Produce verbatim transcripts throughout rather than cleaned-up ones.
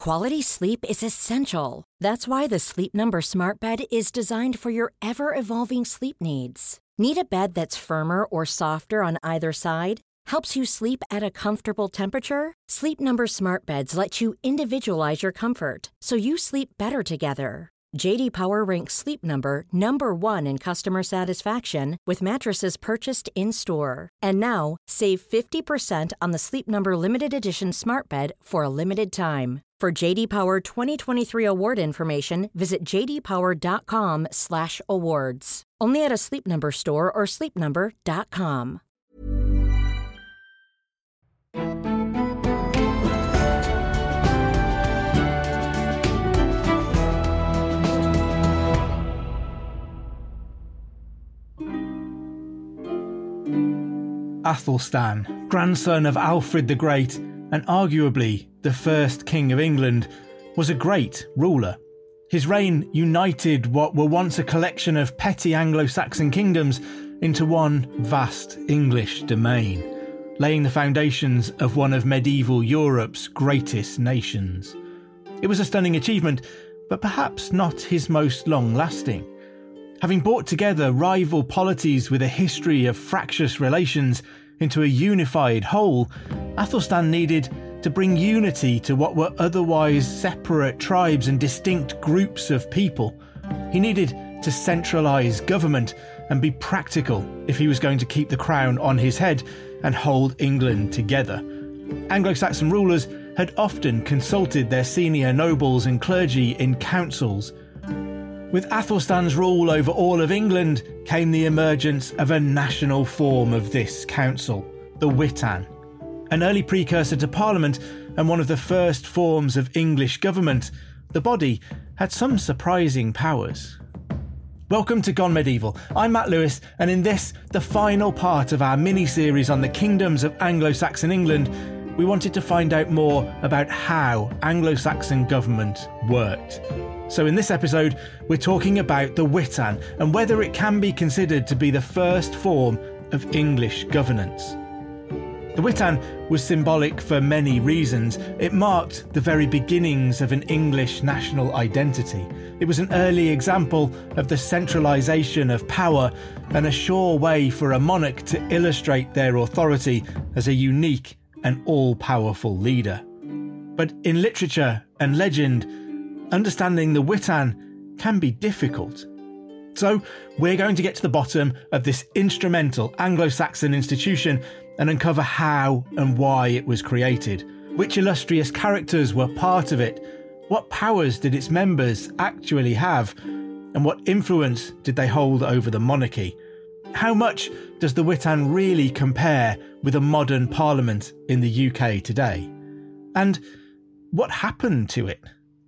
Quality sleep is essential. That's why the Sleep Number Smart Bed is designed for your ever-evolving sleep needs. Need a bed that's firmer or softer on either side? Helps you sleep at a comfortable temperature? Sleep Number Smart Beds let you individualize your comfort so you sleep better together. J D Power ranks Sleep Number number one in customer satisfaction with mattresses purchased in-store. And now, save fifty percent on the Sleep Number Limited Edition Smart Bed for a limited time. For J D Power twenty twenty-three award information, visit j d power dot com slash awards. Only at a Sleep Number store or sleep number dot com. Athelstan, grandson of Alfred the Great and arguably the first king of England, was a great ruler. His reign united what were once a collection of petty Anglo-Saxon kingdoms into one vast English domain, laying the foundations of one of medieval Europe's greatest nations. It was a stunning achievement, but perhaps not his most long-lasting. Having brought together rival polities with a history of fractious relations into a unified whole, Athelstan needed to bring unity to what were otherwise separate tribes and distinct groups of people. He needed to centralise government and be practical if he was going to keep the crown on his head and hold England together. Anglo-Saxon rulers had often consulted their senior nobles and clergy in councils. With Athelstan's rule over all of England came the emergence of a national form of this council, the Witan. An early precursor to Parliament and one of the first forms of English government, the body had some surprising powers. Welcome to Gone Medieval. I'm Matt Lewis, and in this, the final part of our mini-series on the kingdoms of Anglo-Saxon England, we wanted to find out more about how Anglo-Saxon government worked. So in this episode, we're talking about the Witan and whether it can be considered to be the first form of English governance. The Witan was symbolic for many reasons. It marked the very beginnings of an English national identity. It was an early example of the centralisation of power and a sure way for a monarch to illustrate their authority as a unique and all-powerful leader. But in literature and legend, understanding the Witan can be difficult. So we're going to get to the bottom of this instrumental Anglo-Saxon institution and uncover how and why it was created, which illustrious characters were part of it, what powers did its members actually have, and what influence did they hold over the monarchy. How much does the Witan really compare with a modern parliament in the U K today? And what happened to it?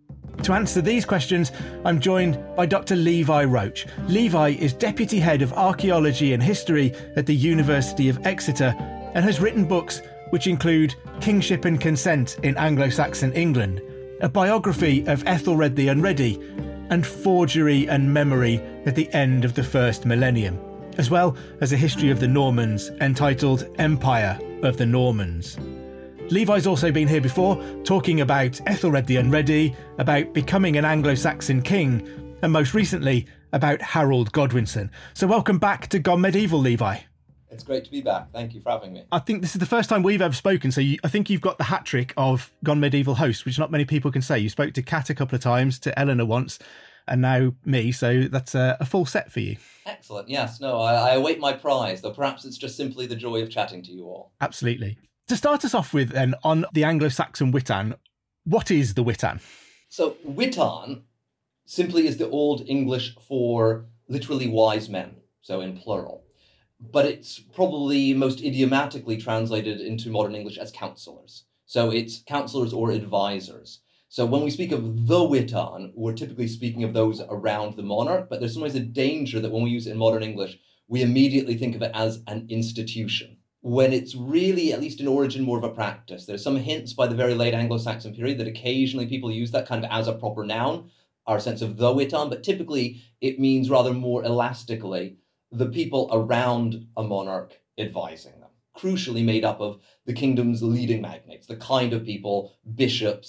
To answer these questions, I'm joined by Doctor Levi Roche. Levi is Deputy Head of Archaeology and History at the University of Exeter and has written books which include Kingship and Consent in Anglo-Saxon England, a biography of Ethelred the Unready, and Forgery and Memory at the End of the First Millennium, as well as a history of the Normans entitled Empire of the Normans. Levi's also been here before, talking about Ethelred the Unready, about becoming an Anglo-Saxon king, and most recently, about Harold Godwinson. So welcome back to Gone Medieval, Levi. It's great to be back. Thank you for having me. I think this is the first time we've ever spoken, so you, I think you've got the hat trick of Gone Medieval hosts, which not many people can say. You spoke to Kat a couple of times, to Eleanor once, and now me, so that's a, a full set for you. Excellent. Yes, no, I, I await my prize, though perhaps it's just simply the joy of chatting to you all. Absolutely. To start us off with, then, on the Anglo-Saxon Witan, what is the Witan? So, Witan simply is the Old English for literally wise men, so in plural. But it's probably most idiomatically translated into modern English as counsellors. So it's counsellors or advisors. So when we speak of the Witan, we're typically speaking of those around the monarch, but there's sometimes a danger that when we use it in modern English, we immediately think of it as an institution, when it's really, at least in origin, more of a practice. There's some hints by the very late Anglo-Saxon period that occasionally people use that kind of as a proper noun, our sense of the Witan, but typically it means rather more elastically the people around a monarch advising them, crucially made up of the kingdom's leading magnates, the kind of people, bishops,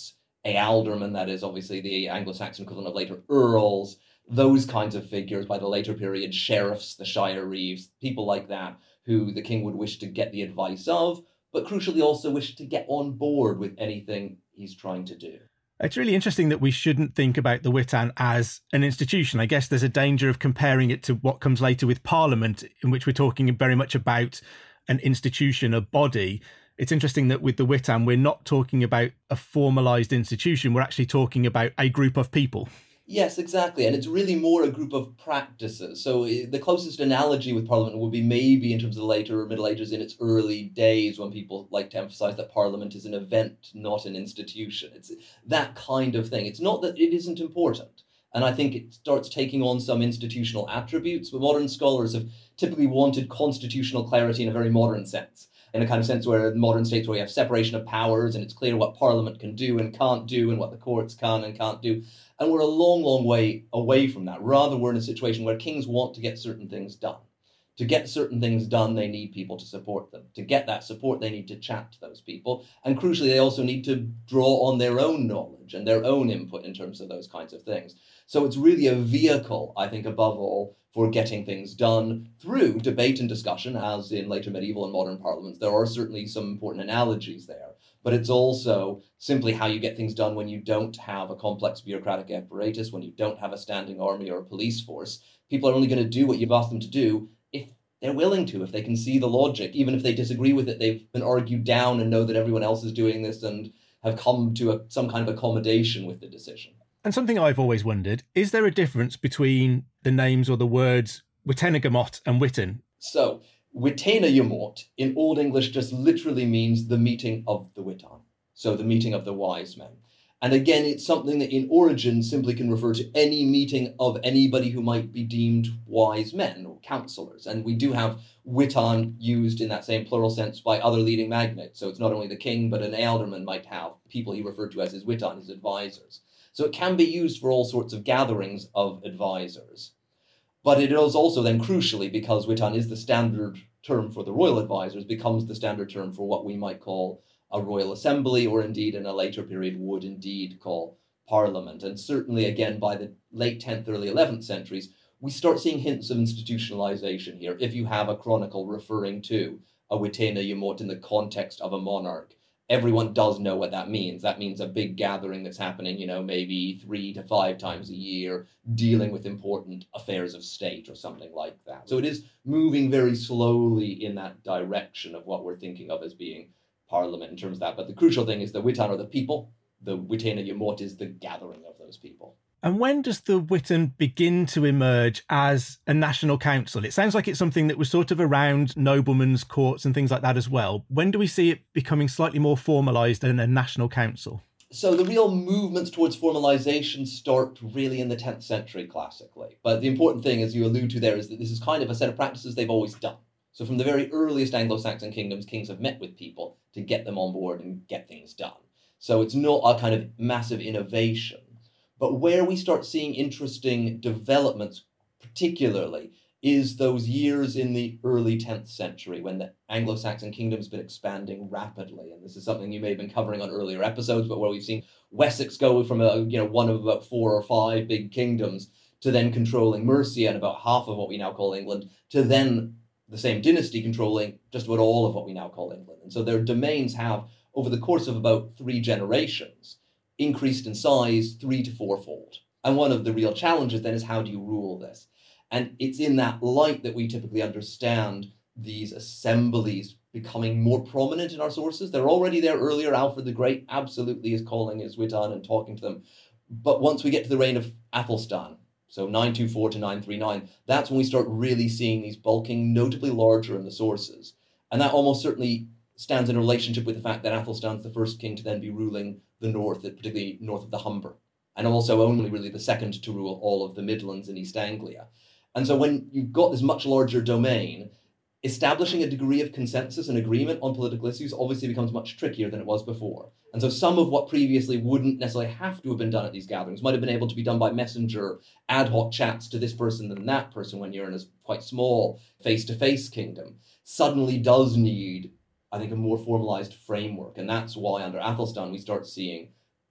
ealdormen, that is obviously the Anglo-Saxon equivalent of later earls, those kinds of figures by the later period, sheriffs, the shire reeves, people like that, who the king would wish to get the advice of, but crucially also wish to get on board with anything he's trying to do. It's really interesting that we shouldn't think about the Witan as an institution. I guess there's a danger of comparing it to what comes later with Parliament, in which we're talking very much about an institution, a body. It's interesting that with the Witan, we're not talking about a formalised institution. We're actually talking about a group of people. Yes, exactly. And it's really more a group of practices. So the closest analogy with Parliament would be maybe in terms of the later Middle Ages in its early days, when people like to emphasize that Parliament is an event, not an institution. It's that kind of thing. It's not that it isn't important. And I think it starts taking on some institutional attributes, but modern scholars have typically wanted constitutional clarity in a very modern sense, in a kind of sense where modern states where you have separation of powers and it's clear what Parliament can do and can't do and what the courts can and can't do. And we're a long, long way away from that. Rather, we're in a situation where kings want to get certain things done. To get certain things done, they need people to support them. To get that support, they need to chat to those people. And crucially, they also need to draw on their own knowledge and their own input in terms of those kinds of things. So it's really a vehicle, I think, above all, for getting things done through debate and discussion, as in later medieval and modern parliaments. There are certainly some important analogies there. But it's also simply how you get things done when you don't have a complex bureaucratic apparatus, when you don't have a standing army or a police force. People are only going to do what you've asked them to do if they're willing to, if they can see the logic. Even if they disagree with it, they've been argued down and know that everyone else is doing this and have come to a, some kind of accommodation with the decision. And something I've always wondered, is there a difference between the names or the words Witenagemot and Witan? So, Witenagemot in Old English just literally means the meeting of the Witan, so the meeting of the wise men. And again, it's something that in origin simply can refer to any meeting of anybody who might be deemed wise men or counsellors. And we do have Witan used in that same plural sense by other leading magnates. So it's not only the king, but an ealdorman might have people he referred to as his Witan, his advisors. So it can be used for all sorts of gatherings of advisors. But it is also then crucially, because Witan is the standard term for the royal advisors, becomes the standard term for what we might call a royal assembly, or indeed in a later period would indeed call parliament. And certainly, again, by the late tenth, early eleventh centuries, we start seeing hints of institutionalization here. If you have a chronicle referring to a Witenagemot in the context of a monarch, everyone does know what that means. That means a big gathering that's happening, you know, maybe three to five times a year, dealing with important affairs of state or something like that. So it is moving very slowly in that direction of what we're thinking of as being parliament in terms of that. But the crucial thing is the Witan are the people. The Witenagemot is the gathering of those people. And when does the Witan begin to emerge as a national council? It sounds like it's something that was sort of around noblemen's courts and things like that as well. When do we see it becoming slightly more formalised than a national council? So the real movements towards formalisation start really in the tenth century classically. But the important thing, as you allude to there, is that this is kind of a set of practices they've always done. So from the very earliest Anglo-Saxon kingdoms, kings have met with people to get them on board and get things done. So it's not a kind of massive innovation. But where we start seeing interesting developments, particularly, is those years in the early tenth century when the Anglo-Saxon kingdom's been expanding rapidly. And this is something you may have been covering on earlier episodes, but where we've seen Wessex go from a, you know, one of about four or five big kingdoms to then controlling Mercia and about half of what we now call England, to then the same dynasty controlling just about all of what we now call England. And so their domains have, over the course of about three generations, increased in size three to fourfold. And one of the real challenges then is, how do you rule this? And it's in that light that we typically understand these assemblies becoming more prominent in our sources. They're already there earlier. Alfred the Great absolutely is calling his Witan and talking to them. But once we get to the reign of Athelstan, so nine twenty-four to nine thirty-nine, that's when we start really seeing these bulking notably larger in the sources. And that almost certainly stands in relationship with the fact that Athelstan's the first king to then be ruling the north, particularly north of the Humber, and also only really the second to rule all of the Midlands and East Anglia. And so when you've got this much larger domain, establishing a degree of consensus and agreement on political issues obviously becomes much trickier than it was before. And so some of what previously wouldn't necessarily have to have been done at these gatherings might have been able to be done by messenger, ad hoc chats to this person and that person when you're in a quite small face-to-face kingdom, suddenly does need, I think, a more formalized framework. And that's why under Athelstan we start seeing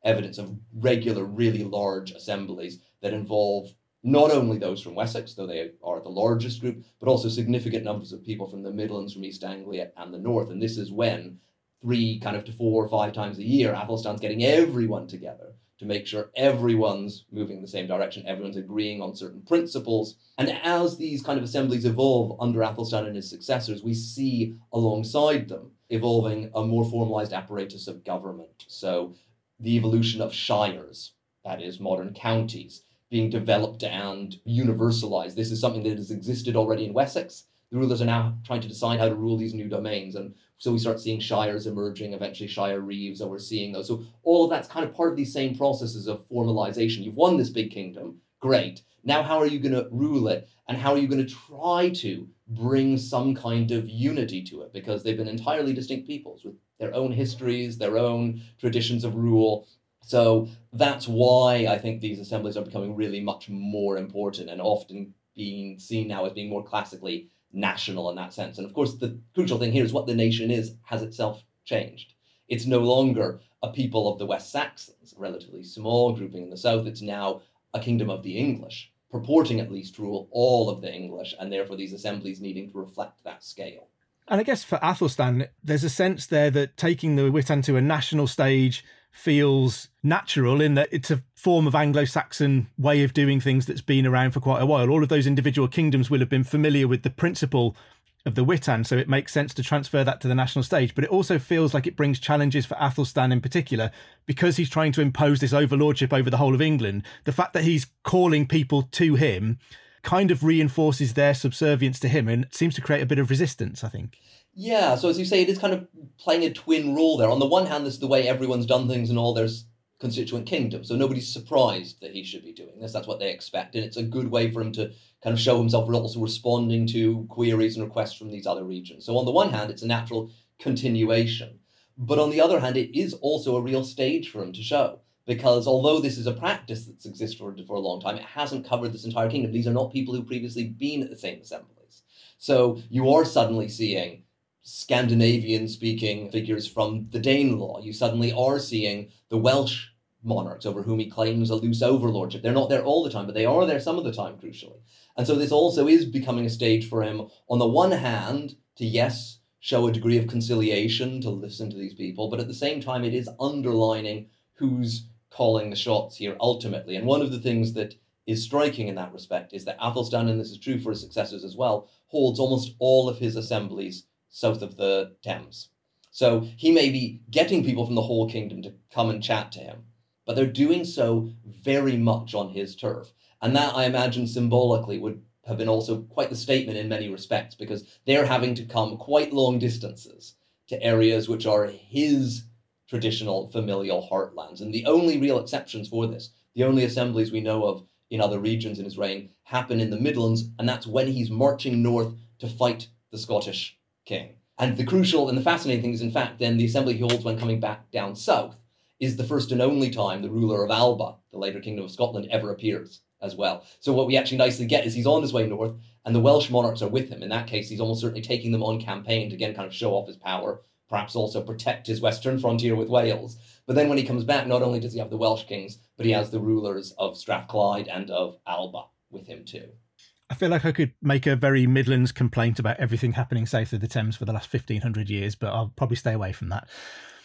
evidence of regular, really large assemblies that involve not only those from Wessex, though they are the largest group, but also significant numbers of people from the Midlands, from East Anglia and the North. And this is when three kind of to four or five times a year, Athelstan's getting everyone together to make sure everyone's moving in the same direction, everyone's agreeing on certain principles. And as these kind of assemblies evolve under Athelstan and his successors, we see alongside them evolving a more formalized apparatus of government. So the evolution of shires, that is modern counties, being developed and universalized. This is something that has existed already in Wessex. The rulers are now trying to decide how to rule these new domains. And so we start seeing shires emerging, eventually shire reeves, and we're seeing those. So all of that's kind of part of these same processes of formalization. You've won this big kingdom, great. Now how are you going to rule it? And how are you going to try to bring some kind of unity to it? Because they've been entirely distinct peoples with their own histories, their own traditions of rule. So that's why I think these assemblies are becoming really much more important and often being seen now as being more classically national in that sense. And of course, the crucial thing here is what the nation is has itself changed. It's no longer a people of the West Saxons, a relatively small grouping in the south. It's now a kingdom of the English, purporting at least to rule all of the English, and therefore these assemblies needing to reflect that scale. And I guess for Athelstan, there's a sense there that taking the Witan to a national stage feels natural in that it's a form of Anglo-Saxon way of doing things that's been around for quite a while. All of those individual kingdoms will have been familiar with the principle of the Witan, so it makes sense to transfer that to the national stage. But it also feels like it brings challenges for Athelstan in particular, because he's trying to impose this overlordship over the whole of England. The fact that he's calling people to him kind of reinforces their subservience to him and seems to create a bit of resistance, I think. Yeah, so as you say, it is kind of playing a twin role there. On the one hand, this is the way everyone's done things in all their constituent kingdoms, so nobody's surprised that he should be doing this. That's what they expect, and it's a good way for him to kind of show himself also responding to queries and requests from these other regions. So on the one hand, it's a natural continuation, but on the other hand, it is also a real stage for him to show, because although this is a practice that's existed for, for a long time, it hasn't covered this entire kingdom. These are not people who've previously been at the same assemblies. So you are suddenly seeing Scandinavian-speaking figures from the Danelaw. You suddenly are seeing the Welsh monarchs over whom he claims a loose overlordship. They're not there all the time, but they are there some of the time, crucially. And so this also is becoming a stage for him, on the one hand, to, yes, show a degree of conciliation, to listen to these people, but at the same time, it is underlining who's calling the shots here ultimately. And one of the things that is striking in that respect is that Athelstan, and this is true for his successors as well, holds almost all of his assemblies south of the Thames. So he may be getting people from the whole kingdom to come and chat to him, but they're doing so very much on his turf. And that, I imagine, symbolically would have been also quite the statement in many respects, because they're having to come quite long distances to areas which are his traditional familial heartlands. And the only real exceptions for this, the only assemblies we know of in other regions in his reign, happen in the Midlands, and that's when he's marching north to fight the Scottish king. And the crucial and the fascinating thing is, in fact, then the assembly he holds when coming back down south is the first and only time the ruler of Alba, the later kingdom of Scotland, ever appears as well. So what we actually nicely get is he's on his way north, and the Welsh monarchs are with him. In that case, he's almost certainly taking them on campaign to, again, kind of show off his power, perhaps also protect his western frontier with Wales. But then when he comes back, not only does he have the Welsh kings, but he has the rulers of Strathclyde and of Alba with him too. I feel like I could make a very Midlands complaint about everything happening south of the Thames for the last fifteen hundred years, but I'll probably stay away from that.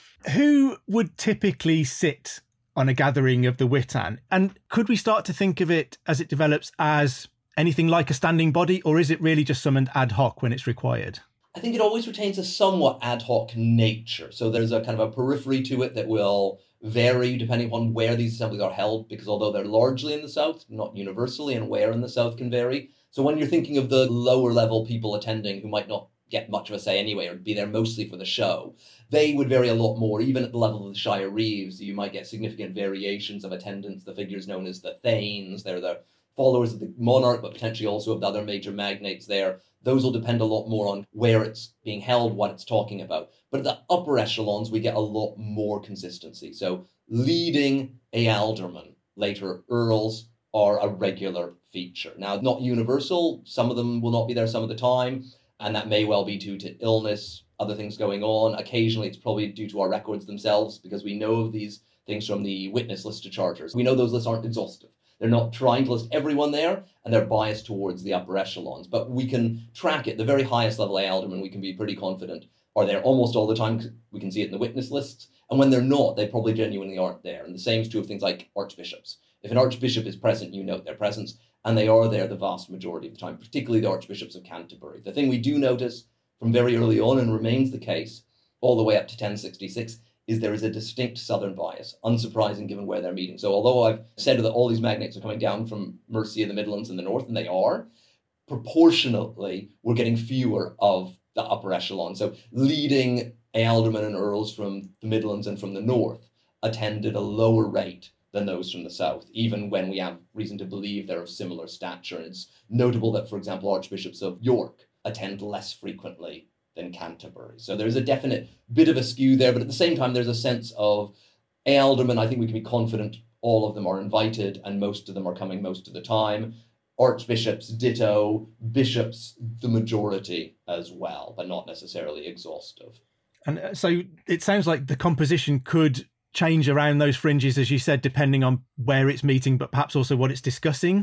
Who would typically sit on a gathering of the Witan? And could we start to think of it as it develops as anything like a standing body, or is it really just summoned ad hoc when it's required? I think it always retains a somewhat ad hoc nature. So there's a kind of a periphery to it that will vary depending upon where these assemblies are held, because although they're largely in the south, not universally, and where in the south can vary. So when you're thinking of the lower level people attending who might not get much of a say anyway, or be there mostly for the show, they would vary a lot more. Even at the level of the Shire Reeves, you might get significant variations of attendance. The figures known as the Thanes, they're the followers of the monarch, but potentially also of the other major magnates there. Those will depend a lot more on where it's being held, what it's talking about. But at the upper echelons, we get a lot more consistency. So leading a alderman, later earls, are a regular feature. Now, not universal. Some of them will not be there some of the time, and that may well be due to illness, other things going on. Occasionally, it's probably due to our records themselves, because we know of these things from the witness list to charters. We know those lists aren't exhaustive. They're not trying to list everyone there, and they're biased towards the upper echelons. But we can track it. The very highest level ealdormen, we can be pretty confident, are there almost all the time. We can see it in the witness lists. And when they're not, they probably genuinely aren't there. And the same is true of things like archbishops. If an archbishop is present, you note their presence, and they are there the vast majority of the time, particularly the archbishops of Canterbury. The thing we do notice from very early on, and remains the case all the way up to ten sixty-six, is there is a distinct southern bias, unsurprising given where they're meeting. So although I've said that all these magnates are coming down from Mercia, the Midlands, and the north, and they are, proportionately, we're getting fewer of the upper echelon. So leading ealdormen and earls from the Midlands and from the north attend at a lower rate than those from the south, even when we have reason to believe they're of similar stature. And it's notable that, for example, archbishops of York attend less frequently than Canterbury. So there's a definite bit of a skew there, but at the same time, there's a sense of ealdormen. I think we can be confident all of them are invited and most of them are coming most of the time. Archbishops, ditto. Bishops, the majority as well, but not necessarily exhaustive. And so it sounds like the composition could change around those fringes, as you said, depending on where it's meeting, but perhaps also what it's discussing.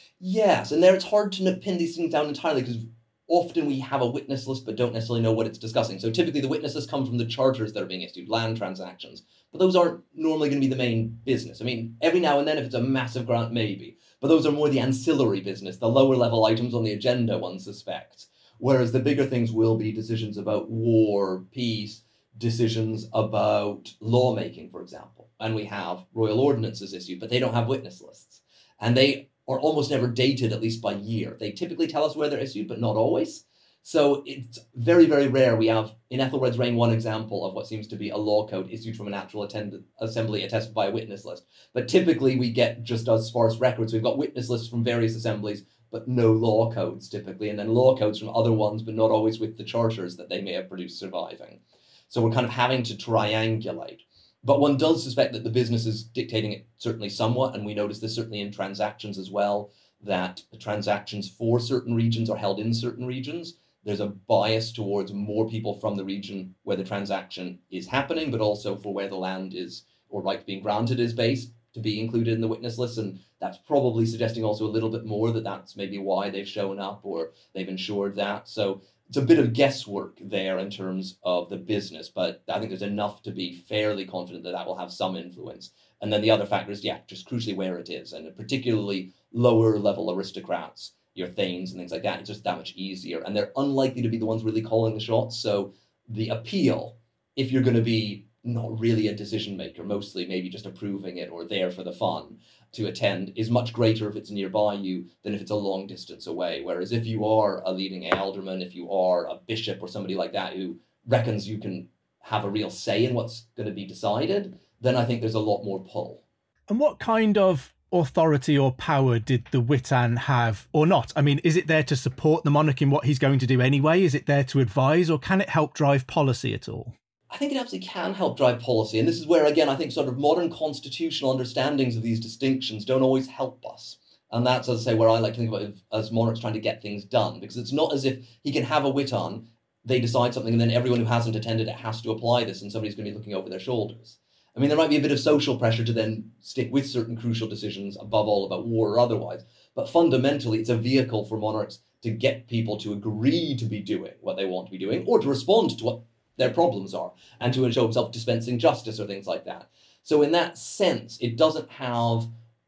Yes, and there it's hard to pin these things down entirely because often we have a witness list but don't necessarily know what it's discussing. So typically the witness lists come from the charters that are being issued, land transactions, but those aren't normally going to be the main business. I mean, every now and then if it's a massive grant, maybe, but those are more the ancillary business, the lower level items on the agenda, one suspects. Whereas the bigger things will be decisions about war, peace, decisions about lawmaking, for example. And we have royal ordinances issued, but they don't have witness lists. And they are almost never dated, at least by year. They typically tell us where they're issued, but not always. So it's very, very rare. We have, in Ethelred's reign, one example of what seems to be a law code issued from an actual attended assembly attested by a witness list. But typically we get just as sparse records. We've got witness lists from various assemblies, but no law codes typically, and then law codes from other ones, but not always with the charters that they may have produced surviving. So we're kind of having to triangulate. But one does suspect that the business is dictating it certainly somewhat, and we notice this certainly in transactions as well, that the transactions for certain regions are held in certain regions. There's a bias towards more people from the region where the transaction is happening, but also for where the land is or right being granted is based to be included in the witness list. And that's probably suggesting also a little bit more that that's maybe why they've shown up or they've ensured that. So it's a bit of guesswork there in terms of the business, but I think there's enough to be fairly confident that that will have some influence. And then the other factor is, yeah, just crucially where it is, and particularly lower level aristocrats, your thanes and things like that, it's just that much easier. And they're unlikely to be the ones really calling the shots. So the appeal, if you're going to be not really a decision maker, mostly maybe just approving it or there for the fun to attend, is much greater if it's nearby you than if it's a long distance away. Whereas if you are a leading ealdorman, if you are a bishop or somebody like that who reckons you can have a real say in what's going to be decided, then I think there's a lot more pull. And what kind of authority or power did the Witan have or not? I mean, is it there to support the monarch in what he's going to do anyway? Is it there to advise, or can it help drive policy at all? I think it absolutely can help drive policy. And this is where, again, I think sort of modern constitutional understandings of these distinctions don't always help us. And that's, as I say, where I like to think about it as monarchs trying to get things done. Because it's not as if he can have a Witan, they decide something, and then everyone who hasn't attended it has to apply this, and somebody's going to be looking over their shoulders. I mean, there might be a bit of social pressure to then stick with certain crucial decisions, above all about war or otherwise. But fundamentally, it's a vehicle for monarchs to get people to agree to be doing what they want to be doing, or to respond to what their problems are, and to show himself dispensing justice or things like that. So in that sense, it doesn't have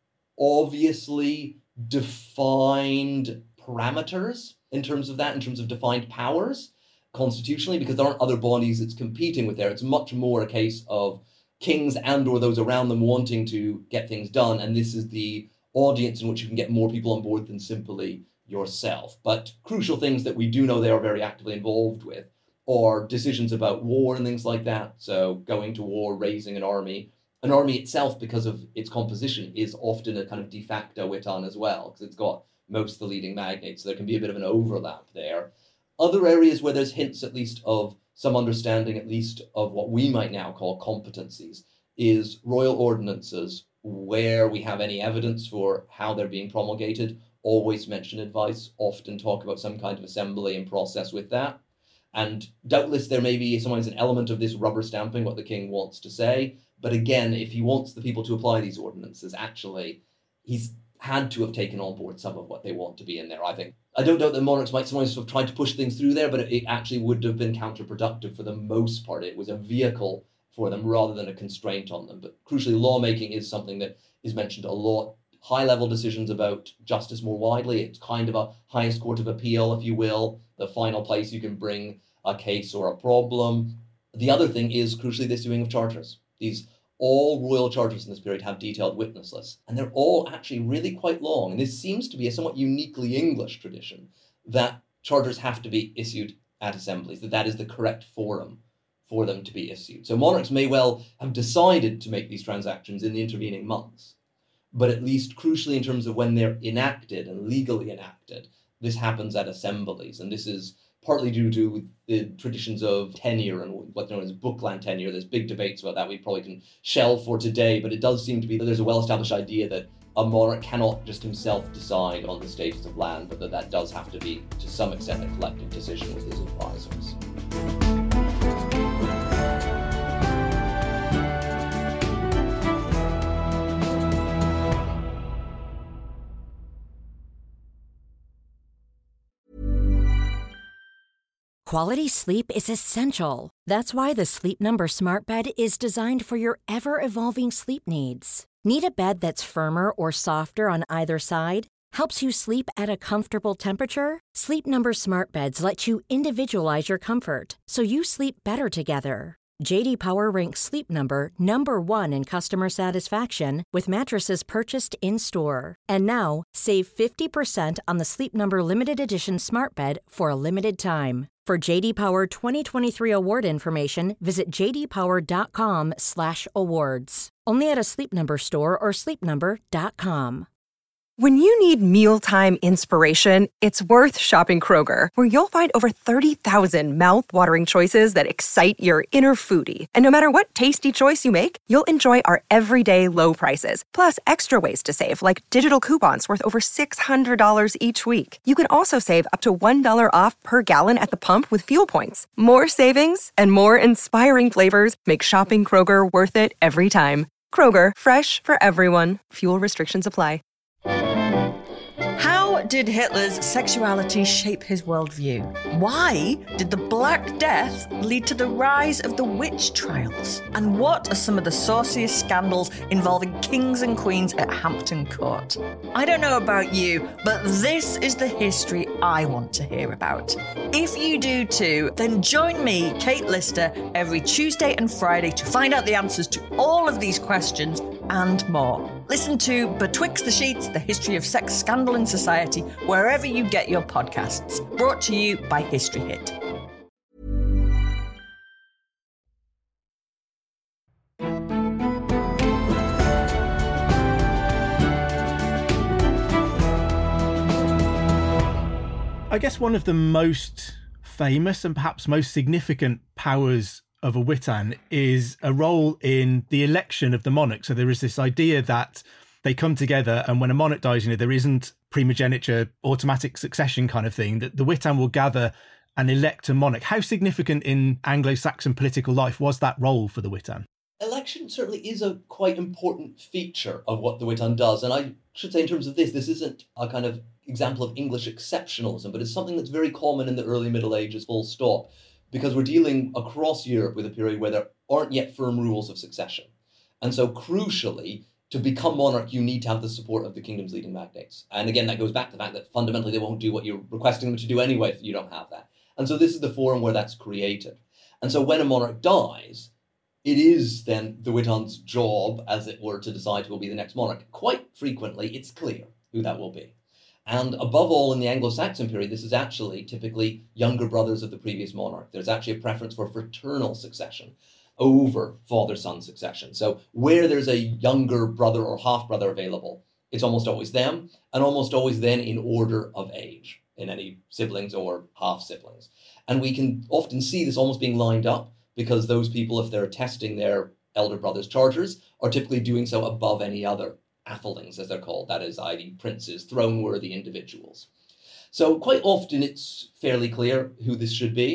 obviously defined parameters in terms of that, in terms of defined powers constitutionally, because there aren't other bodies it's competing with there. It's much more a case of kings and or those around them wanting to get things done, and this is the audience in which you can get more people on board than simply yourself. But crucial things that we do know they are very actively involved with or decisions about war and things like that. So going to war, raising an army. An army itself, because of its composition, is often a kind of de facto Witan as well, because it's got most of the leading magnates. So there can be a bit of an overlap there. Other areas where there's hints, at least, of some understanding, at least, of what we might now call competencies, is royal ordinances, where we have any evidence for how they're being promulgated. Always mention advice, often talk about some kind of assembly and process with that. And doubtless there may be sometimes an element of this rubber stamping what the king wants to say, But again, if he wants the people to apply these ordinances, actually, he's had to have taken on board some of what they want to be in there, I think. I don't doubt that monarchs might sometimes have tried to push things through there, but it actually would have been counterproductive for the most part. It was a vehicle for them rather than a constraint on them. But crucially, lawmaking is something that is mentioned a lot. High-level decisions about justice more widely. It's kind of a highest court of appeal, if you will, the final place you can bring a case or a problem. The other thing is, crucially, the issuing of charters. These all royal charters in this period have detailed witness lists, and they're all actually really quite long. And this seems to be a somewhat uniquely English tradition that charters have to be issued at assemblies, that that is the correct forum for them to be issued. So monarchs may well have decided to make these transactions in the intervening months, but at least crucially in terms of when they're enacted and legally enacted, this happens at assemblies. And this is partly due to the traditions of tenure and what's known as bookland tenure. There's big debates about that we probably can shelve for today, but it does seem to be that there's a well-established idea that a monarch cannot just himself decide on the status of land, but that that does have to be, to some extent, a collective decision with his advisors. Quality sleep is essential. That's why the Sleep Number Smart Bed is designed for your ever-evolving sleep needs. Need a bed that's firmer or softer on either side? Helps you sleep at a comfortable temperature? Sleep Number Smart Beds let you individualize your comfort, so you sleep better together. J D Power ranks Sleep Number number one in customer satisfaction with mattresses purchased in-store. And now, save fifty percent on the Sleep Number Limited Edition Smart Bed for a limited time. For J D Power twenty twenty-three award information, visit j d power dot com slash awards. Only at a Sleep Number store or sleep number dot com. When you need mealtime inspiration, it's worth shopping Kroger, where you'll find over thirty thousand mouth-watering choices that excite your inner foodie. And no matter what tasty choice you make, you'll enjoy our everyday low prices, plus extra ways to save, like digital coupons worth over six hundred dollars each week. You can also save up to one dollar off per gallon at the pump with fuel points. More savings and more inspiring flavors make shopping Kroger worth it every time. Kroger, fresh for everyone. Fuel restrictions apply. How did Hitler's sexuality shape his worldview? Why did the Black Death lead to the rise of the witch trials? And what are some of the sauciest scandals involving kings and queens at Hampton Court? I don't know about you, but this is the history I want to hear about. If you do too, then join me, Kate Lister, every Tuesday and Friday to find out the answers to all of these questions and more. Listen to Betwixt the Sheets, the history of sex scandal in society, wherever you get your podcasts. Brought to you by History Hit. I guess one of the most famous and perhaps most significant powers of a Witan is a role in the election of the monarch. So there is this idea that they come together, and when a monarch dies, you know, there isn't primogeniture, automatic succession kind of thing, that the Witan will gather and elect a monarch. How significant in Anglo-Saxon political life was that role for the Witan? Election certainly is a quite important feature of what the Witan does. And I should say in terms of this, this isn't a kind of example of English exceptionalism, but it's something that's very common in the early Middle Ages, full stop, because we're dealing across Europe with a period where there aren't yet firm rules of succession. And so crucially, to become monarch, you need to have the support of the kingdom's leading magnates. And again, that goes back to the fact that fundamentally they won't do what you're requesting them to do anyway if you don't have that. And so this is the forum where that's created. And so when a monarch dies, it is then the Witan's job, as it were, to decide who will be the next monarch. Quite frequently, it's clear who that will be. And above all, in the Anglo-Saxon period, this is actually typically younger brothers of the previous monarch. There's actually a preference for fraternal succession over father-son succession. So where there's a younger brother or half-brother available, it's almost always them, and almost always then in order of age in any siblings or half-siblings. And we can often see this almost being lined up, because those people, if they're testing their elder brother's charters, are typically doing so above any other athelings, as they're called, that is, that is princes, throne-worthy individuals. So quite often it's fairly clear who this should be.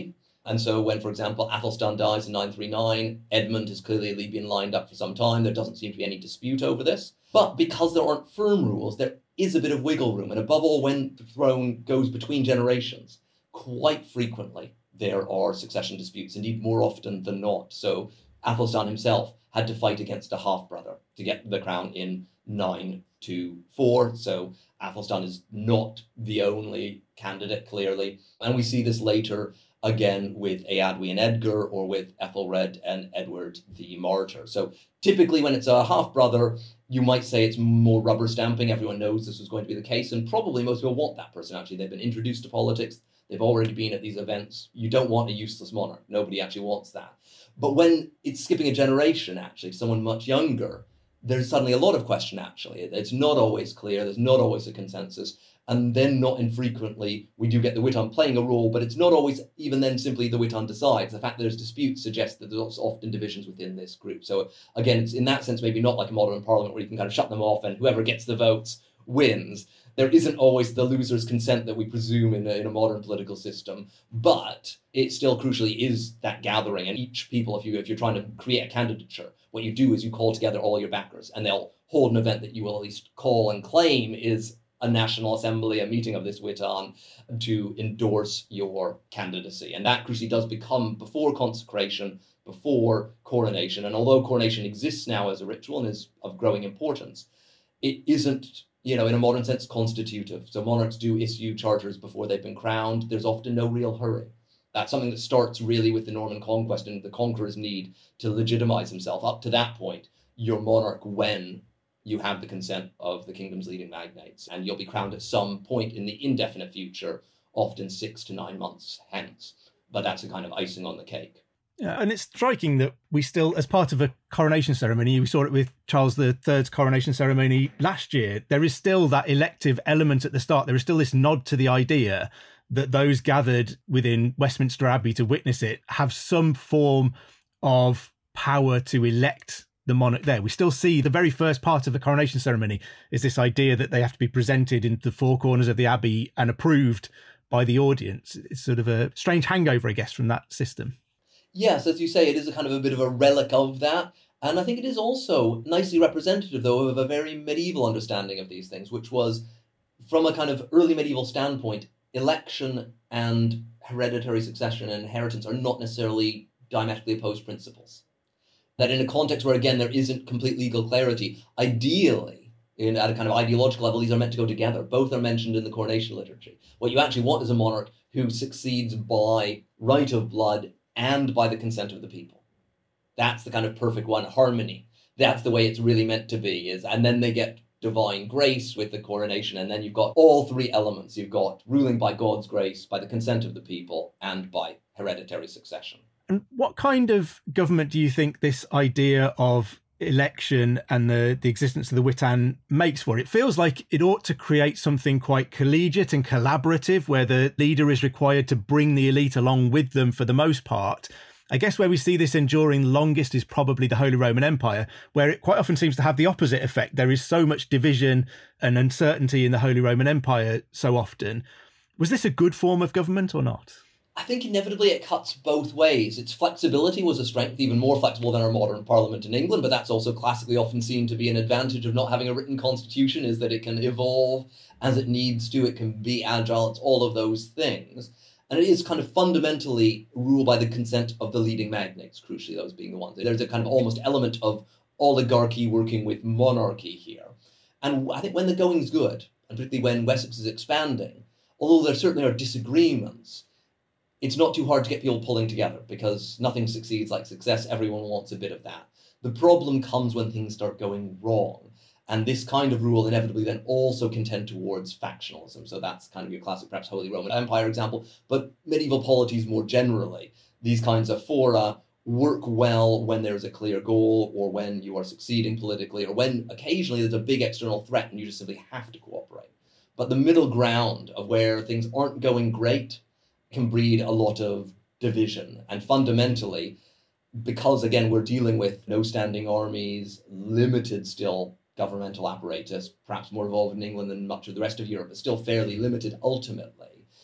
And so when, for example, Athelstan dies in nine thirty-nine, Edmund has clearly been lined up for some time. There doesn't seem to be any dispute over this. But because there aren't firm rules, there is a bit of wiggle room. And above all, when the throne goes between generations, quite frequently there are succession disputes, indeed more often than not. So Athelstan himself had to fight against a half-brother to get the crown in nine twenty-four. So Athelstan is not the only candidate, clearly. And we see this later again with Eadwy and Edgar, or with Ethelred and Edward the Martyr. So typically when it's a half-brother, you might say it's more rubber stamping. Everyone knows this was going to be the case, and probably most people want that person, actually. They've been introduced to politics. They've already been at these events. You don't want a useless monarch. Nobody actually wants that. But when it's skipping a generation, actually, someone much younger, there's suddenly a lot of question, actually. It's not always clear. There's not always a consensus. And then not infrequently, we do get the Witan playing a role, but it's not always even then simply the Witan decides. The fact that there's disputes suggests that there's often divisions within this group. So again, it's in that sense maybe not like a modern parliament where you can kind of shut them off and whoever gets the votes wins. There isn't always the loser's consent that we presume in a, in a modern political system, but it still crucially is that gathering. And each people, if, you, if you're trying to create a candidature, what you do is you call together all your backers, and they'll hold an event that you will at least call and claim is a national assembly, a meeting of this Witan, to endorse your candidacy. And that crucially does become before consecration, before coronation. And although coronation exists now as a ritual and is of growing importance, it isn't, you know, in a modern sense, constitutive. So monarchs do issue charters before they've been crowned. There's often no real hurry. That's something that starts really with the Norman conquest and the conqueror's need to legitimize himself. Up to that point, you're monarch when you have the consent of the kingdom's leading magnates, and you'll be crowned at some point in the indefinite future, often six to nine months hence. But that's a kind of icing on the cake. Yeah, and it's striking that we still, as part of a coronation ceremony, we saw it with Charles the Third's coronation ceremony last year, there is still that elective element at the start. There is still this nod to the idea that those gathered within Westminster Abbey to witness it have some form of power to elect the monarch there. We still see the very first part of the coronation ceremony is this idea that they have to be presented into the four corners of the Abbey and approved by the audience. It's sort of a strange hangover, I guess, from that system. Yes, as you say, it is a kind of a bit of a relic of that. And I think it is also nicely representative, though, of a very medieval understanding of these things, which was, from a kind of early medieval standpoint, election and hereditary succession and inheritance are not necessarily diametrically opposed principles. That in a context where, again, there isn't complete legal clarity, ideally, in, at a kind of ideological level, these are meant to go together. Both are mentioned in the coronation liturgy. What you actually want is a monarch who succeeds by right of blood and by the consent of the people. That's the kind of perfect one, harmony. That's the way it's really meant to be. Is and then they get divine grace with the coronation, and then you've got all three elements. You've got ruling by God's grace, by the consent of the people, and by hereditary succession. And what kind of government do you think this idea of election and the, the existence of the Witan makes for? It feels like it ought to create something quite collegiate and collaborative, where the leader is required to bring the elite along with them for the most part. I guess where we see this enduring longest is probably the Holy Roman Empire, where it quite often seems to have the opposite effect. There is so much division and uncertainty in the Holy Roman Empire so often. Was this a good form of government or not? I think inevitably it cuts both ways. Its flexibility was a strength, even more flexible than our modern parliament in England, but that's also classically often seen to be an advantage of not having a written constitution, is that it can evolve as it needs to, it can be agile, it's all of those things. And it is kind of fundamentally ruled by the consent of the leading magnates, crucially those being the ones. There's a kind of almost element of oligarchy working with monarchy here. And I think when the going's good, and particularly when Wessex is expanding, although there certainly are disagreements, it's not too hard to get people pulling together, because nothing succeeds like success. Everyone wants a bit of that. The problem comes when things start going wrong. And this kind of rule inevitably then also can tend towards factionalism. So that's kind of your classic, perhaps, Holy Roman Empire example. But medieval polities more generally, these kinds of fora work well when there's a clear goal, or when you are succeeding politically, or when occasionally there's a big external threat and you just simply have to cooperate. But the middle ground of where things aren't going great can breed a lot of division. And fundamentally, because, again, we're dealing with no standing armies, limited still governmental apparatus, perhaps more evolved in England than much of the rest of Europe, but still fairly limited ultimately,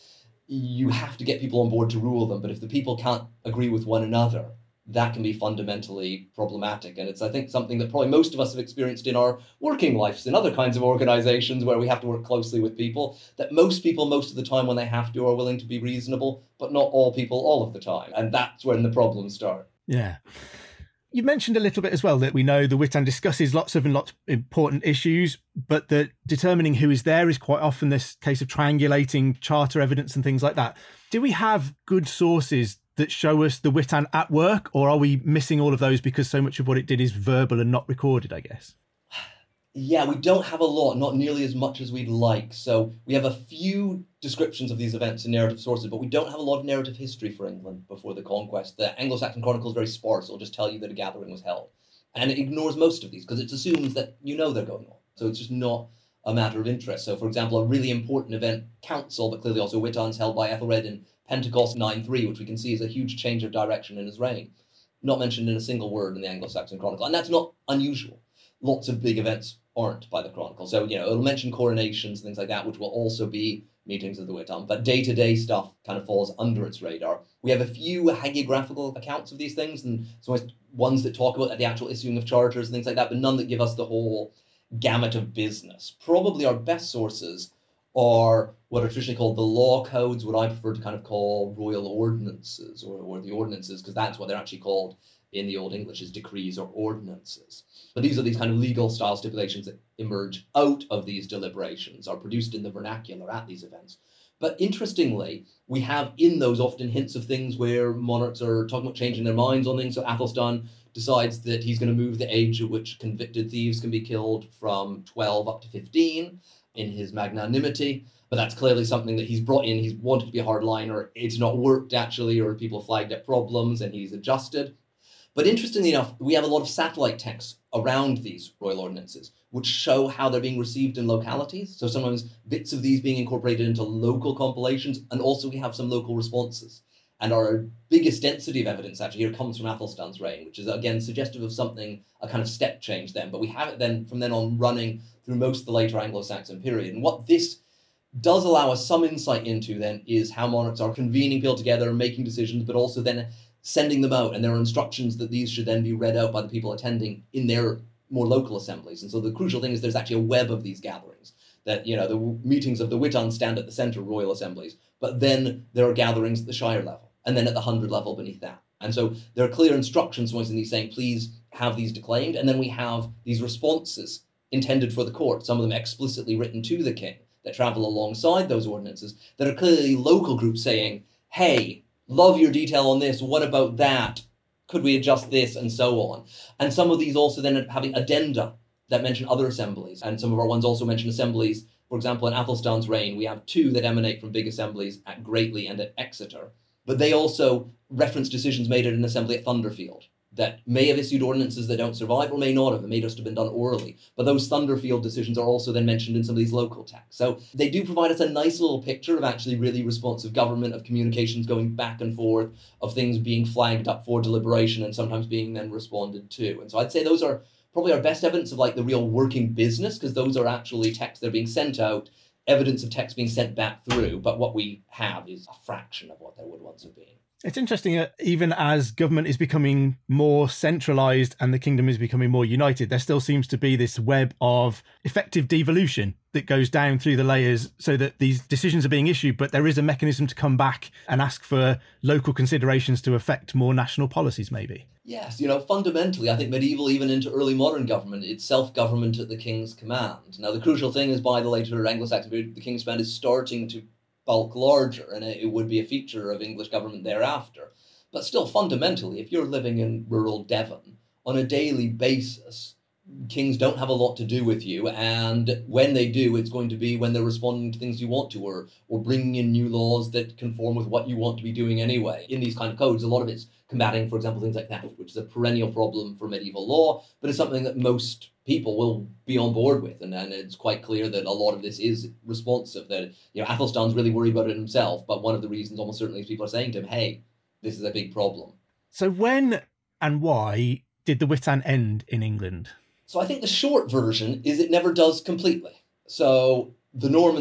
you have to get people on board to rule them. But if the people can't agree with one another, that can be fundamentally problematic. And it's, I think, something that probably most of us have experienced in our working lives, in other kinds of organizations where we have to work closely with people, that most people, most of the time when they have to, are willing to be reasonable, but not all people all of the time. And that's when the problems start. Yeah. You mentioned a little bit as well that we know the Witan discusses lots of and lots of important issues, but that determining who is there is quite often this case of triangulating charter evidence and things like that. Do we have good sources that show us the Witan at work, or are we missing all of those because so much of what it did is verbal and not recorded, I guess? Yeah, we don't have a lot, not nearly as much as we'd like. So we have a few descriptions of these events in narrative sources, but we don't have a lot of narrative history for England before the conquest. The Anglo-Saxon Chronicle is very sparse. It'll just tell you that a gathering was held. And it ignores most of these because it assumes that you know they're going on. So it's just not a matter of interest. So, for example, a really important event, council, but clearly also Witans, held by Ethelred in Pentecost nine three, which we can see is a huge change of direction in his reign. Not mentioned in a single word in the Anglo-Saxon Chronicle. And that's not unusual. Lots of big events aren't by the Chronicle. So, you know, it'll mention coronations, things like that, which will also be meetings of the Witan. But day-to-day stuff kind of falls under its radar. We have a few hagiographical accounts of these things, and some ones that talk about the actual issuing of charters and things like that, but none that give us the whole gamut of business. Probably our best sources are what are traditionally called the law codes, what I prefer to kind of call royal ordinances, or, or the ordinances, because that's what they're actually called in the Old English, is decrees or ordinances. But these are these kind of legal style stipulations that emerge out of these deliberations, are produced in the vernacular at these events. But interestingly, we have in those often hints of things where monarchs are talking about changing their minds on things. So Athelstan decides that he's going to move the age at which convicted thieves can be killed from twelve up to fifteen in his magnanimity. But that's clearly something that he's brought in. He's wanted to be a hardliner. It's not worked, actually, or people flagged up problems, and he's adjusted. But interestingly enough, we have a lot of satellite texts around these royal ordinances, which show how they're being received in localities. So sometimes bits of these being incorporated into local compilations, and also we have some local responses. And our biggest density of evidence actually here comes from Athelstan's reign, which is, again, suggestive of something, a kind of step change then. But we have it then from then on running through most of the later Anglo-Saxon period. And what this does allow us some insight into then is how monarchs are convening people together and making decisions, but also then sending them out. And there are instructions that these should then be read out by the people attending in their more local assemblies. And so the crucial thing is there's actually a web of these gatherings, that, you know, the meetings of the Witan stand at the centre of royal assemblies, but then there are gatherings at the shire level, and then at the hundred level beneath that. And so there are clear instructions in these saying, please have these declaimed. And then we have these responses intended for the court, some of them explicitly written to the king, that travel alongside those ordinances, that are clearly local groups saying, hey, love your detail on this, what about that? Could we adjust this? And so on. And some of these also then end up having addenda that mention other assemblies. And some of our ones also mention assemblies. For example, in Athelstan's reign, we have two that emanate from big assemblies at Greatley and at Exeter. But they also reference decisions made at an assembly at Thunderfield that may have issued ordinances that don't survive, or may not have. They may just have been done orally. But those Thunderfield decisions are also then mentioned in some of these local texts. So they do provide us a nice little picture of actually really responsive government, of communications going back and forth, of things being flagged up for deliberation and sometimes being then responded to. And so I'd say those are probably our best evidence of like the real working business, because those are actually texts that are being sent out, evidence of text being sent back through. But what we have is a fraction of what there would once have been. It's interesting that even as government is becoming more centralised and the kingdom is becoming more united, there still seems to be this web of effective devolution that goes down through the layers so that these decisions are being issued, but there is a mechanism to come back and ask for local considerations to affect more national policies, maybe. Yes, you know, fundamentally, I think medieval, even into early modern government, it's self-government at the king's command. Now, the crucial thing is by the later Anglo-Saxon period, the king's command is starting to bulk larger, and it would be a feature of English government thereafter. But still, fundamentally, if you're living in rural Devon, on a daily basis, kings don't have a lot to do with you, and when they do, it's going to be when they're responding to things you want to, or or bringing in new laws that conform with what you want to be doing anyway. In these kind of codes, a lot of it's combating, for example, things like theft, which is a perennial problem for medieval law, but it's something that most people will be on board with. And, and it's quite clear that a lot of this is responsive, that, you know, Athelstan's really worried about it himself, but one of the reasons almost certainly is people are saying to him, hey, this is a big problem. So when and why did the Witan end in England? So I think the short version is it never does completely. So the Normans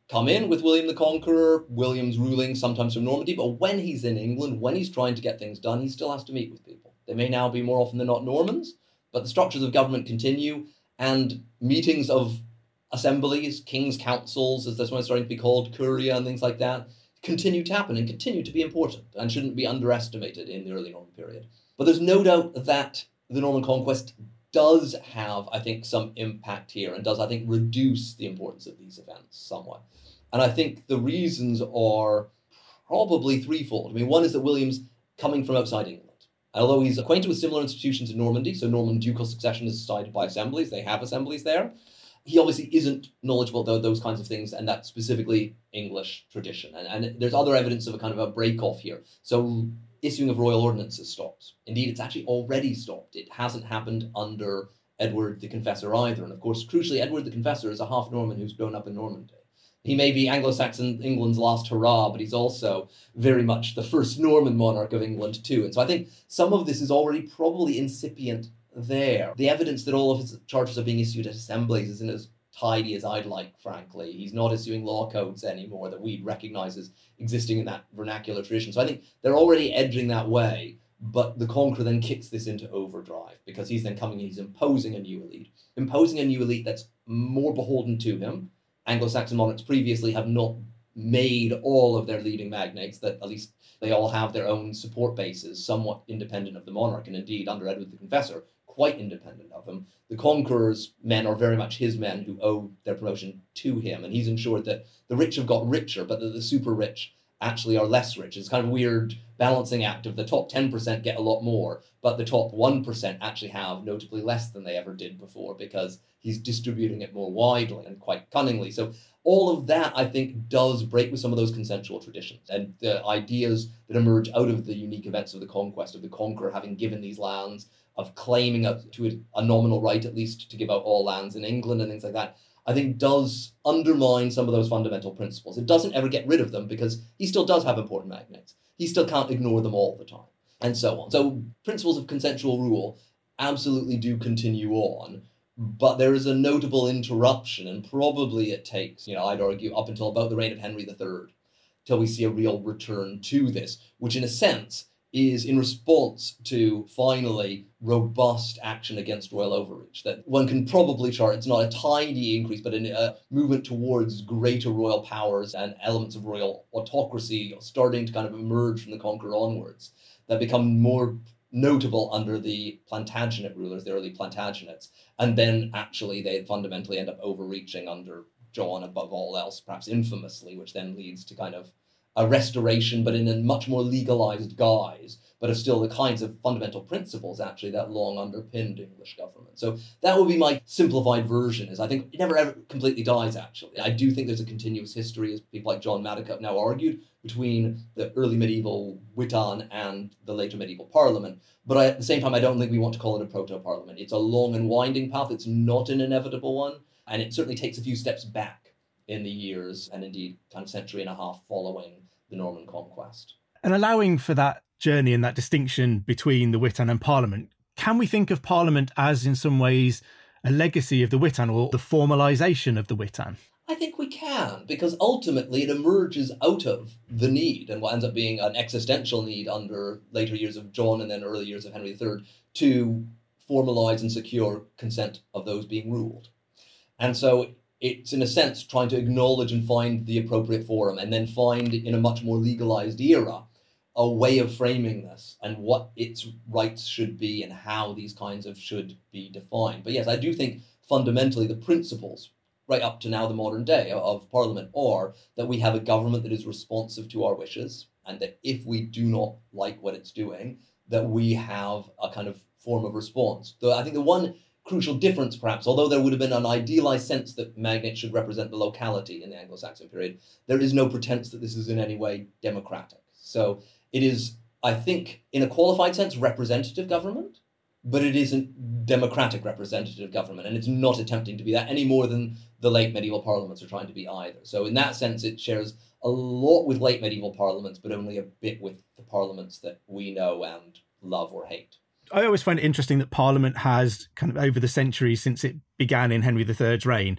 come in with William the Conqueror, William's ruling sometimes from Normandy, but when he's in England, when he's trying to get things done, he still has to meet with people. They may now be more often than not Normans, but the structures of government continue, and meetings of assemblies, king's councils, as this one's starting to be called, curia and things like that, continue to happen and continue to be important and shouldn't be underestimated in the early Norman period. But there's no doubt that the Norman conquest does have, I think, some impact here and does, I think, reduce the importance of these events somewhat. And I think the reasons are probably threefold. I mean, one is that William's coming from outside England. Although he's acquainted with similar institutions in Normandy, so Norman ducal succession is decided by assemblies, they have assemblies there, he obviously isn't knowledgeable about those kinds of things, and that's specifically English tradition. And, and there's other evidence of a kind of a break-off here. So issuing of royal ordinances stops. Indeed, it's actually already stopped. It hasn't happened under Edward the Confessor either. And of course, crucially, Edward the Confessor is a half-Norman who's grown up in Normandy. He may be Anglo-Saxon England's last hurrah, but he's also very much the first Norman monarch of England too. And so I think some of this is already probably incipient there. The evidence that all of his charters are being issued at assemblies isn't as tidy as I'd like, frankly. He's not issuing law codes anymore that we'd recognise as existing in that vernacular tradition. So I think they're already edging that way, but the Conqueror then kicks this into overdrive because he's then coming and he's imposing a new elite, imposing a new elite that's more beholden to him. Anglo-Saxon monarchs previously have not made all of their leading magnates, that at least they all have their own support bases, somewhat independent of the monarch, and indeed, under Edward the Confessor, quite independent of him. The Conqueror's men are very much his men who owe their promotion to him, and he's ensured that the rich have got richer, but that the super rich actually are less rich. It's kind of a weird balancing act of the top ten percent get a lot more, but the top one percent actually have notably less than they ever did before because he's distributing it more widely and quite cunningly. So all of that, I think, does break with some of those consensual traditions and the ideas that emerge out of the unique events of the conquest, of the Conqueror having given these lands, of claiming a, to a, a nominal right, at least, to give out all lands in England and things like that, I think does undermine some of those fundamental principles. It doesn't ever get rid of them because he still does have important magnates. He still can't ignore them all the time, and so on. So principles of consensual rule absolutely do continue on, but there is a notable interruption, and probably it takes, you know, I'd argue, up until about the reign of Henry the Third, till we see a real return to this, which in a sense is in response to, finally, robust action against royal overreach. That one can probably chart, it's not a tidy increase, but a movement towards greater royal powers and elements of royal autocracy starting to kind of emerge from the Conqueror onwards, that become more notable under the Plantagenet rulers, the early Plantagenets, and then actually they fundamentally end up overreaching under John above all else, perhaps infamously, which then leads to kind of a restoration, but in a much more legalized guise, but of still the kinds of fundamental principles, actually, that long underpinned English government. So that would be my simplified version, is I think it never ever completely dies, actually. I do think there's a continuous history, as people like John Maddock have now argued, between the early medieval Witan and the later medieval Parliament. But I, at the same time, I don't think we want to call it a proto-parliament. It's a long and winding path. It's not an inevitable one. And it certainly takes a few steps back in the years and indeed kind of century and a half following the Norman conquest. And allowing for that journey and that distinction between the Witan and Parliament, can we think of Parliament as in some ways a legacy of the Witan or the formalisation of the Witan? I think we can, because ultimately it emerges out of the need, and what ends up being an existential need under later years of John and then early years of Henry the Third, to formalise and secure consent of those being ruled. And so it's, in a sense, trying to acknowledge and find the appropriate forum, and then find, in a much more legalised era, a way of framing this and what its rights should be and how these kinds of should be defined. But yes, I do think fundamentally the principles, right up to now the modern day, of Parliament are that we have a government that is responsive to our wishes, and that if we do not like what it's doing, that we have a kind of form of response. Though I think the one crucial difference, perhaps, although there would have been an idealized sense that magnates should represent the locality in the Anglo-Saxon period, there is no pretense that this is in any way democratic. So it is, I think, in a qualified sense, representative government, but it isn't democratic representative government, and it's not attempting to be that any more than the late medieval parliaments are trying to be either. So in that sense, it shares a lot with late medieval parliaments, but only a bit with the parliaments that we know and love or hate. I always find it interesting that Parliament has kind of over the centuries since it began in Henry the Third's reign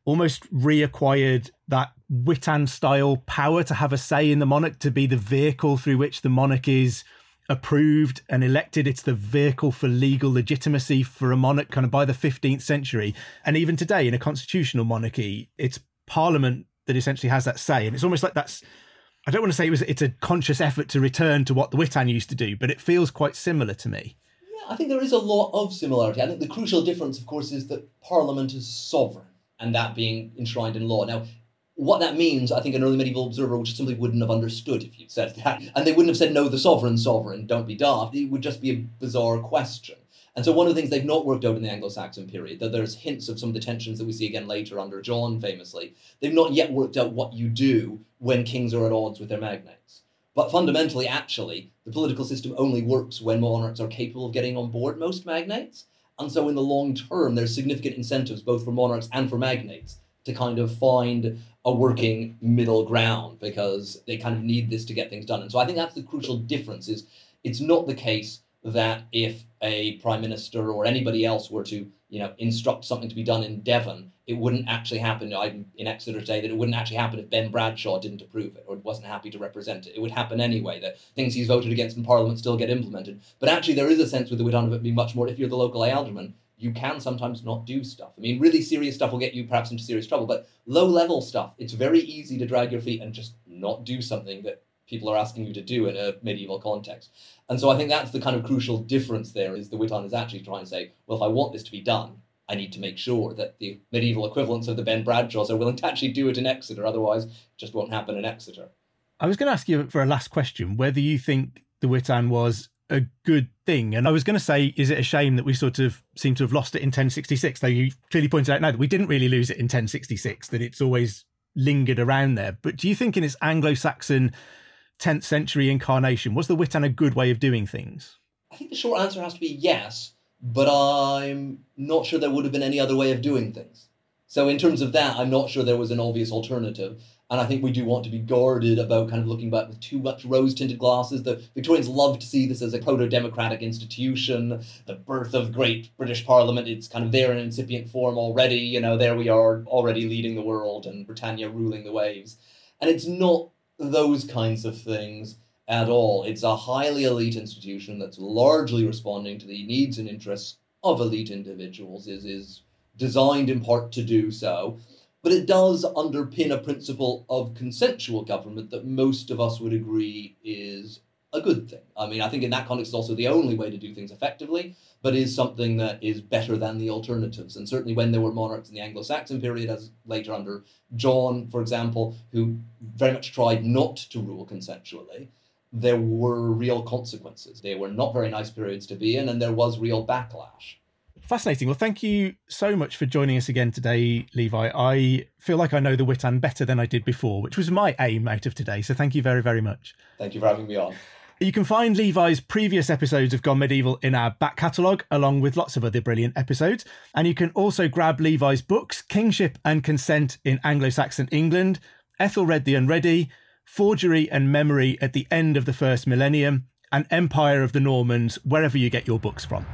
almost reacquired that Witan-style power to have a say in the monarch, to be the vehicle through which the monarch is approved and elected. It's the vehicle for legal legitimacy for a monarch kind of by the fifteenth century. And even today, in a constitutional monarchy, it's Parliament that essentially has that say. And it's almost like that's, I don't want to say it was, it's a conscious effort to return to what the Witan used to do, but it feels quite similar to me. Yeah, I think there is a lot of similarity. I think the crucial difference, of course, is that Parliament is sovereign, and that being enshrined in law. Now, what that means, I think an early medieval observer just simply wouldn't have understood if you'd said that. And they wouldn't have said, no, the sovereign, sovereign, don't be daft. It would just be a bizarre question. And so one of the things they've not worked out in the Anglo-Saxon period, though there's hints of some of the tensions that we see again later under John, famously, they've not yet worked out what you do when kings are at odds with their magnates. But fundamentally, actually, the political system only works when monarchs are capable of getting on board most magnates. And so in the long term, there's significant incentives both for monarchs and for magnates to kind of find a working middle ground, because they kind of need this to get things done. And so I think that's the crucial difference, is it's not the case that if a prime minister or anybody else were to, you know, instruct something to be done in Devon, it wouldn't actually happen. I'm in Exeter today, that it wouldn't actually happen if Ben Bradshaw didn't approve it or wasn't happy to represent it. It would happen anyway, that things he's voted against in Parliament still get implemented. But actually there is a sense with the Witan of it being much more, if you're the local alderman, you can sometimes not do stuff. I mean, really serious stuff will get you perhaps into serious trouble, but low-level stuff, it's very easy to drag your feet and just not do something that people are asking you to do in a medieval context. And so I think that's the kind of crucial difference there, is the Witan is actually trying to say, well, if I want this to be done, I need to make sure that the medieval equivalents of the Ben Bradshaws are willing to actually do it in Exeter, otherwise it just won't happen in Exeter. I was going to ask you for a last question, whether you think the Witan was a good thing. And I was going to say, is it a shame that we sort of seem to have lost it in ten sixty-six, though you clearly pointed out now that we didn't really lose it in ten sixty-six, that it's always lingered around there. But do you think in its Anglo-Saxon tenth century incarnation, was the Witan a good way of doing things? I think the short answer has to be yes, but I'm not sure there would have been any other way of doing things. So in terms of that, I'm not sure there was an obvious alternative. And I think we do want to be guarded about kind of looking back with too much rose-tinted glasses. The Victorians love to see this as a proto-democratic institution, the birth of great British Parliament. It's kind of there in incipient form already. You know, there we are already leading the world and Britannia ruling the waves. And it's not those kinds of things at all. It's a highly elite institution that's largely responding to the needs and interests of elite individuals, is, is designed in part to do so. But it does underpin a principle of consensual government that most of us would agree is a good thing. I mean, I think in that context it's also the only way to do things effectively, but is something that is better than the alternatives. And certainly when there were monarchs in the Anglo-Saxon period, as later under John, for example, who very much tried not to rule consensually, there were real consequences. They were not very nice periods to be in, and there was real backlash. Fascinating. Well, thank you so much for joining us again today, Levi. I feel like I know the Witan better than I did before, which was my aim out of today. So thank you very, very much. Thank you for having me on. You can find Levi's previous episodes of Gone Medieval in our back catalogue, along with lots of other brilliant episodes. And you can also grab Levi's books, Kingship and Consent in Anglo-Saxon England, Ethelred the Unready, Forgery and Memory at the End of the First Millennium, and Empire of the Normans, wherever you get your books from.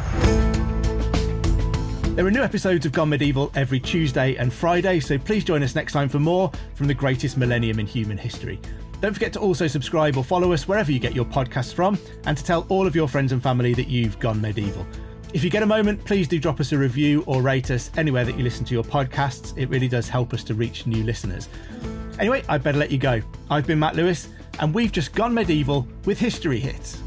There are new episodes of Gone Medieval every Tuesday and Friday, so please join us next time for more from the greatest millennium in human history. Don't forget to also subscribe or follow us wherever you get your podcasts from, and to tell all of your friends and family that you've gone medieval. If you get a moment, please do drop us a review or rate us anywhere that you listen to your podcasts. It really does help us to reach new listeners. Anyway, I'd better let you go. I've been Matt Lewis, and we've just gone medieval with History Hits.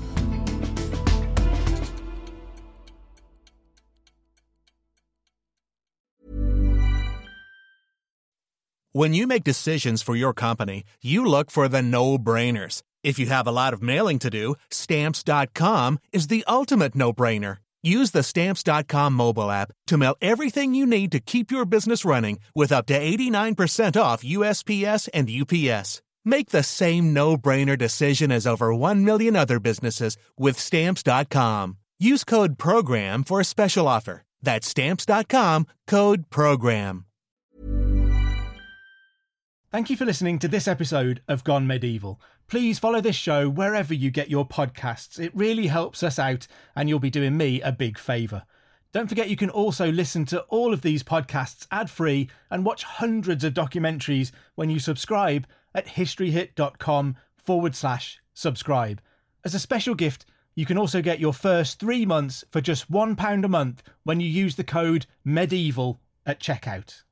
When you make decisions for your company, you look for the no-brainers. If you have a lot of mailing to do, Stamps dot com is the ultimate no-brainer. Use the Stamps dot com mobile app to mail everything you need to keep your business running with up to eighty-nine percent off U S P S and U P S. Make the same no-brainer decision as over one million other businesses with Stamps dot com. Use code PROGRAM for a special offer. That's Stamps dot com, code PROGRAM. Thank you for listening to this episode of Gone Medieval. Please follow this show wherever you get your podcasts. It really helps us out, and you'll be doing me a big favour. Don't forget you can also listen to all of these podcasts ad-free and watch hundreds of documentaries when you subscribe at historyhit.com forward slash subscribe. As a special gift, you can also get your first three months for just one pound a month when you use the code MEDIEVAL at checkout.